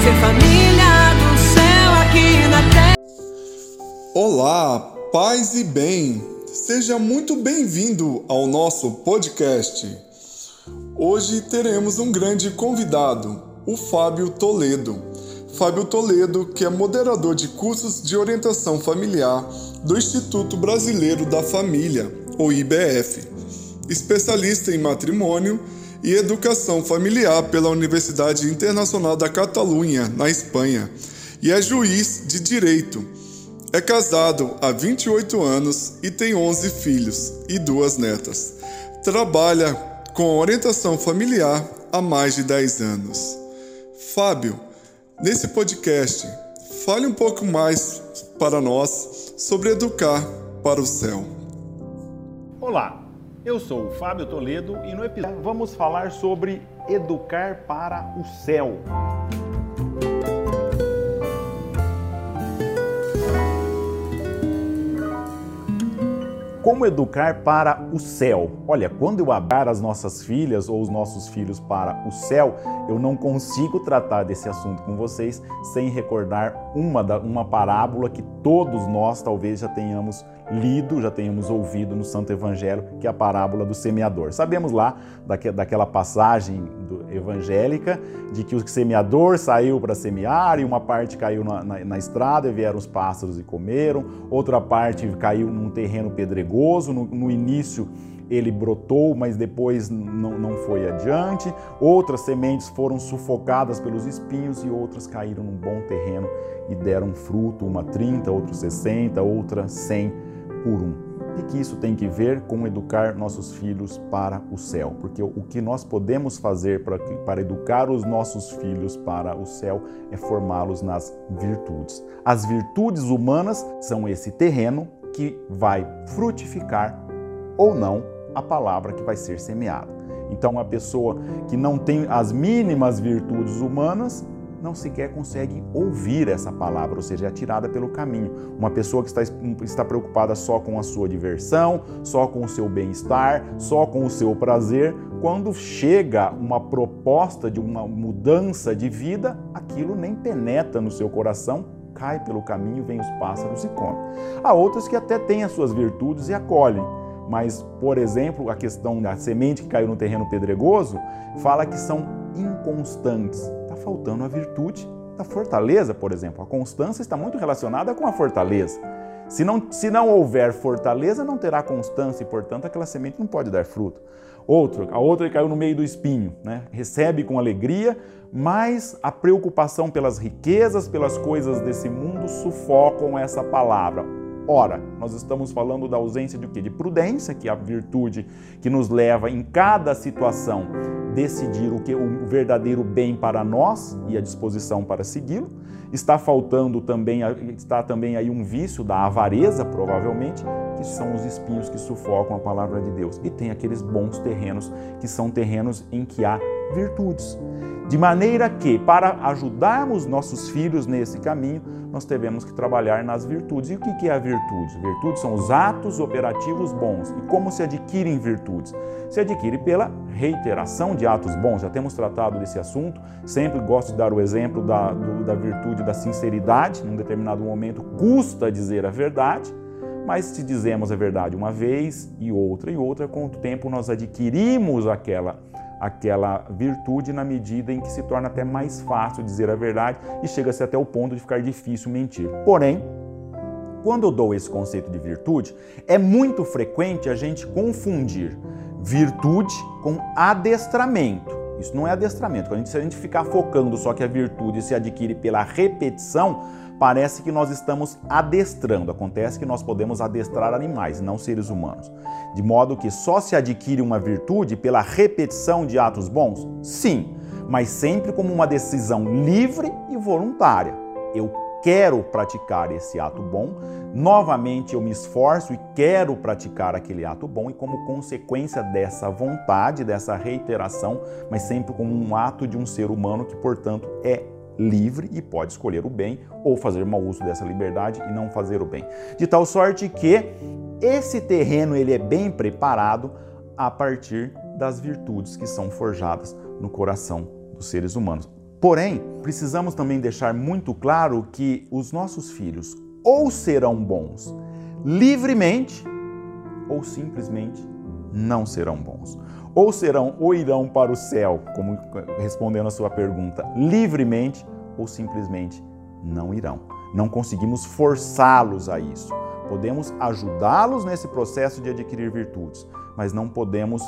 ser família do céu aqui na terra. Olá, paz e bem. Seja muito bem-vindo ao nosso podcast. Hoje teremos um grande convidado, o Fábio Toledo. Fábio Toledo, que é moderador de cursos de orientação familiar do Instituto Brasileiro da Família, ou IBF, especialista em matrimônio e educação familiar pela Universidade Internacional da Catalunha, na Espanha, e é juiz de direito. É casado há 28 anos e tem 11 filhos e 2 netas. Trabalha com orientação familiar há mais de 10 anos. Fábio, nesse podcast, fale um pouco mais para nós sobre educar para o céu. Olá, eu sou o Fábio Toledo e no episódio vamos falar sobre educar para o céu. Como educar para o céu? Olha, quando eu abrar as nossas filhas ou os nossos filhos para o céu, eu não consigo tratar desse assunto com vocês sem recordar uma parábola que todos nós talvez já tenhamos lido, já tenhamos ouvido no Santo Evangelho, que é a parábola do semeador. Sabemos lá daquela passagem evangélica de que o semeador saiu para semear e uma parte caiu na estrada e vieram os pássaros e comeram, outra parte caiu num terreno pedregoso, no início ele brotou, mas depois não foi adiante, outras sementes foram sufocadas pelos espinhos e outras caíram num bom terreno e deram fruto, uma 30, outra 60, outra 100 por 1. E que isso tem que ver com educar nossos filhos para o céu, porque o que nós podemos fazer para educar os nossos filhos para o céu é formá-los nas virtudes. As virtudes humanas são esse terreno que vai frutificar ou não a palavra que vai ser semeada. Então, uma pessoa que não tem as mínimas virtudes humanas não sequer consegue ouvir essa palavra, ou seja, é tirada pelo caminho. Uma pessoa que está preocupada só com a sua diversão, só com o seu bem-estar, só com o seu prazer, quando chega uma proposta de uma mudança de vida, aquilo nem penetra no seu coração, cai pelo caminho, vem os pássaros e come. Há outras que até têm as suas virtudes e acolhem, mas, por exemplo, a questão da semente que caiu no terreno pedregoso fala que são inconstantes. Está faltando a virtude da fortaleza, por exemplo. A constância está muito relacionada com a fortaleza. Se não houver fortaleza, não terá constância e, portanto, aquela semente não pode dar fruto. A outra que caiu no meio do espinho, né? Recebe com alegria, mas a preocupação pelas riquezas, pelas coisas desse mundo sufocam essa palavra. Ora, nós estamos falando da ausência de quê? De prudência, que é a virtude que nos leva em cada situação decidir o verdadeiro bem para nós e a disposição para segui-lo. Está também aí um vício da avareza, provavelmente, que são os espinhos que sufocam a palavra de Deus. E tem aqueles bons terrenos, que são terrenos em que há virtudes. De maneira que, para ajudarmos nossos filhos nesse caminho, nós devemos que trabalhar nas virtudes. E o que é a virtude? Virtudes são os atos operativos bons. E como se adquirem virtudes? Se adquire pela reiteração de atos bons. Já temos tratado desse assunto. Sempre gosto de dar o exemplo da virtude da sinceridade. Num determinado momento custa dizer a verdade, mas se dizemos a verdade uma vez e outra, com o tempo nós adquirimos aquela virtude na medida em que se torna até mais fácil dizer a verdade e chega-se até o ponto de ficar difícil mentir. Porém, quando eu dou esse conceito de virtude, é muito frequente a gente confundir virtude com adestramento. Isso não é adestramento. Se a gente ficar focando só que a virtude se adquire pela repetição, parece que nós estamos adestrando. Acontece que nós podemos adestrar animais, não seres humanos. De modo que só se adquire uma virtude pela repetição de atos bons? Sim, mas sempre como uma decisão livre e voluntária. Eu quero praticar esse ato bom, novamente eu me esforço e quero praticar aquele ato bom, e como consequência dessa vontade, dessa reiteração, mas sempre como um ato de um ser humano que, portanto, é livre e pode escolher o bem ou fazer mau uso dessa liberdade e não fazer o bem. De tal sorte que esse terreno ele é bem preparado a partir das virtudes que são forjadas no coração dos seres humanos. Porém, precisamos também deixar muito claro que os nossos filhos ou serão bons livremente ou simplesmente não serão bons. Ou irão para o céu, como respondendo a sua pergunta, livremente ou simplesmente não irão. Não conseguimos forçá-los a isso. Podemos ajudá-los nesse processo de adquirir virtudes, mas não podemos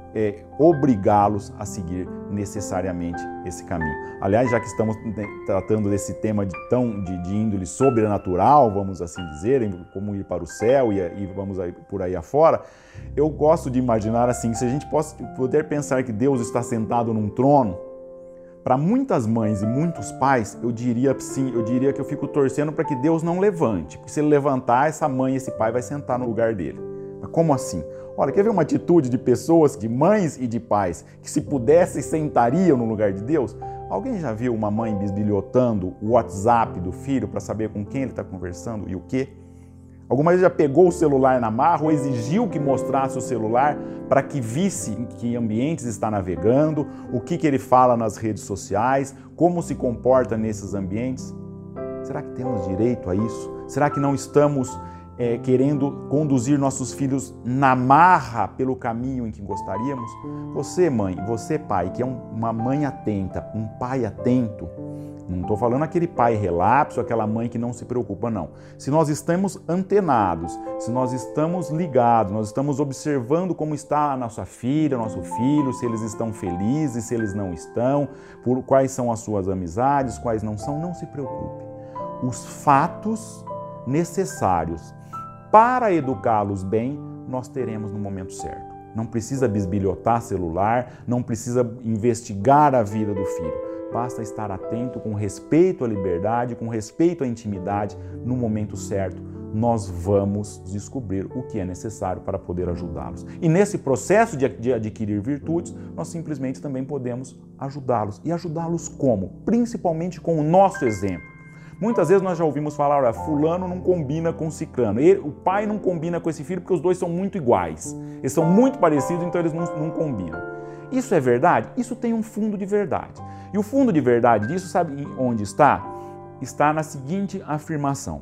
obrigá-los a seguir necessariamente esse caminho. Aliás, já que estamos tratando desse tema de índole sobrenatural, vamos assim dizer, como ir para o céu e vamos por aí afora, eu gosto de imaginar assim, se a gente puder pensar que Deus está sentado num trono, para muitas mães e muitos pais, eu diria que eu fico torcendo para que Deus não levante, porque se ele levantar, essa mãe e esse pai vai sentar no lugar dele. Mas como assim? Olha, quer ver uma atitude de pessoas, de mães e de pais, que se pudessem sentariam no lugar de Deus? Alguém já viu uma mãe bisbilhotando o WhatsApp do filho para saber com quem ele está conversando e o quê? Alguma vez já pegou o celular na marra ou exigiu que mostrasse o celular para que visse em que ambientes está navegando, o que ele fala nas redes sociais, como se comporta nesses ambientes? Será que temos direito a isso? Será que não estamos querendo conduzir nossos filhos na marra pelo caminho em que gostaríamos? Você, mãe, você, pai, que é uma mãe atenta, um pai atento, não estou falando aquele pai relapso, aquela mãe que não se preocupa, não. Se nós estamos antenados, se nós estamos ligados, nós estamos observando como está a nossa filha, nosso filho, se eles estão felizes, se eles não estão, quais são as suas amizades, quais não são, não se preocupe. Os fatos necessários para educá-los bem, nós teremos no momento certo. Não precisa bisbilhotar celular, não precisa investigar a vida do filho. Basta estar atento com respeito à liberdade, com respeito à intimidade. No momento certo, nós vamos descobrir o que é necessário para poder ajudá-los. E nesse processo de adquirir virtudes, nós simplesmente também podemos ajudá-los. E ajudá-los como? Principalmente com o nosso exemplo. Muitas vezes nós já ouvimos falar, olha, fulano não combina com ciclano. O pai não combina com esse filho porque os dois são muito iguais. Eles são muito parecidos, então eles não combinam. Isso é verdade? Isso tem um fundo de verdade. E o fundo de verdade disso, sabe onde está? Está na seguinte afirmação.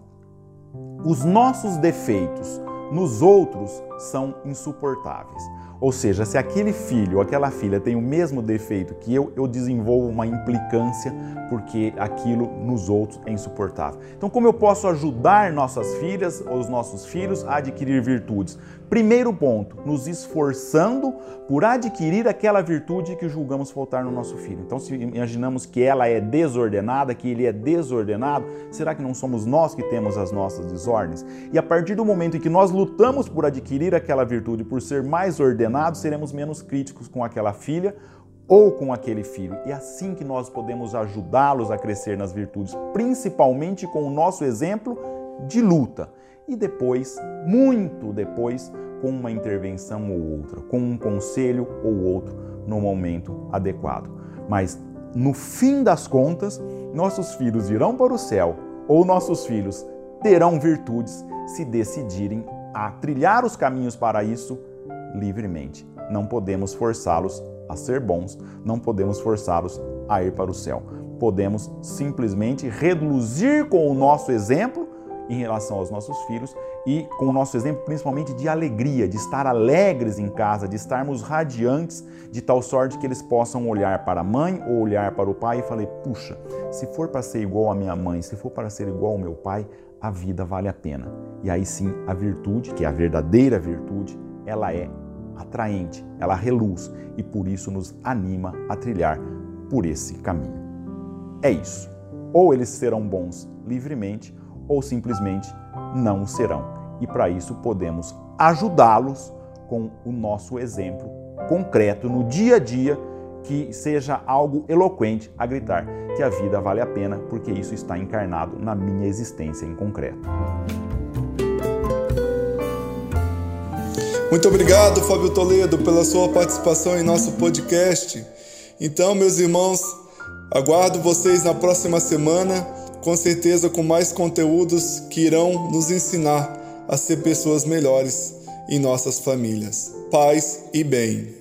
Os nossos defeitos nos outros são insuportáveis. Ou seja, se aquele filho ou aquela filha tem o mesmo defeito que eu desenvolvo uma implicância porque aquilo nos outros é insuportável. Então, como eu posso ajudar nossas filhas ou os nossos filhos a adquirir virtudes? Primeiro ponto, nos esforçando por adquirir aquela virtude que julgamos faltar no nosso filho. Então, se imaginamos que ela é desordenada, que ele é desordenado, será que não somos nós que temos as nossas desordens? E a partir do momento em que nós lutamos por adquirir aquela virtude, por ser mais ordenados, seremos menos críticos com aquela filha ou com aquele filho. E é assim que nós podemos ajudá-los a crescer nas virtudes, principalmente com o nosso exemplo de luta. E depois, muito depois, com uma intervenção ou outra, com um conselho ou outro no momento adequado. Mas, no fim das contas, nossos filhos irão para o céu ou nossos filhos terão virtudes se decidirem a trilhar os caminhos para isso livremente. Não podemos forçá-los a ser bons, não podemos forçá-los a ir para o céu. Podemos simplesmente reduzir com o nosso exemplo em relação aos nossos filhos e com o nosso exemplo principalmente de alegria, de estar alegres em casa, de estarmos radiantes, de tal sorte que eles possam olhar para a mãe ou olhar para o pai e falar, puxa, se for para ser igual à minha mãe, se for para ser igual ao meu pai, a vida vale a pena. E aí sim, a virtude, que é a verdadeira virtude, ela é atraente, ela reluz e por isso nos anima a trilhar por esse caminho. É isso. Ou eles serão bons livremente, ou simplesmente não o serão. E para isso podemos ajudá-los com o nosso exemplo concreto no dia a dia, que seja algo eloquente a gritar que a vida vale a pena, porque isso está encarnado na minha existência em concreto. Muito obrigado, Fábio Toledo, pela sua participação em nosso podcast. Então, meus irmãos, aguardo vocês na próxima semana, com certeza com mais conteúdos que irão nos ensinar a ser pessoas melhores em nossas famílias. Paz e bem.